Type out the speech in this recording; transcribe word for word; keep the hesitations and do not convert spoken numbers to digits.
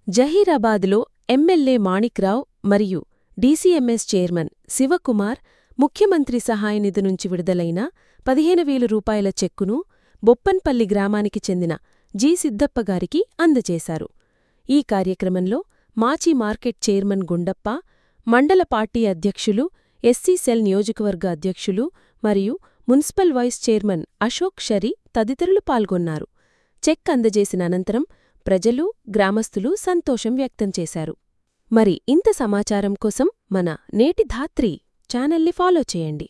జహీరాబాద్లో MLA Manikrao మరియు DCMS chairman Shivakumar ముఖ్యమంత్రి సహాయనిధి నుంచి విడుదలైన పదిహేను వేల రూపాయల చెక్కును బొప్పన్పల్లి గ్రామానికి చెందిన జి సిద్దప్పగారికి అందజేశారు. ఈ కార్యక్రమంలో మాచీ మార్కెట్ చైర్మన్ గుండప్ప, మండల పార్టీ అధ్యక్షులు, ఎస్సీ సెల్ నియోజకవర్గ అధ్యక్షులు మరియు municipal vice chairman Ashok Shari తదితరులు పాల్గొన్నారు. చెక్ అందజేసిన అనంతరం ప్రజలు, గ్రామస్తులు సంతోషం వ్యక్తం చేశారు. మరి ఇంత సమాచారం కోసం మన నేటి ధాత్రి ఛానల్ని ఫాలో చేయండి.